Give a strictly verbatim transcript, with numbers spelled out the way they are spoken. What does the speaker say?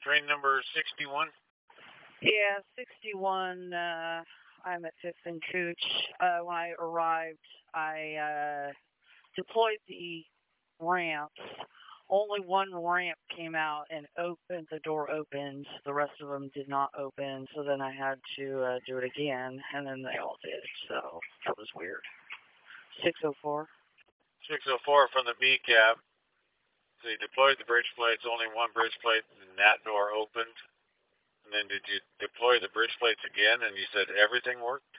Train number sixty-one? Yeah, sixty-one. Uh, I'm at Fifth and Cooch. Uh, when I arrived, I uh, deployed the ramps. Only one ramp came out and opened. The door opened. The rest of them did not open. So then I had to uh, do it again, and then they all did. So that was weird. six oh four. six oh four from the B cab. So you deployed the bridge plates, only one bridge plate, and that door opened. And then did you deploy the bridge plates again, and you said everything worked?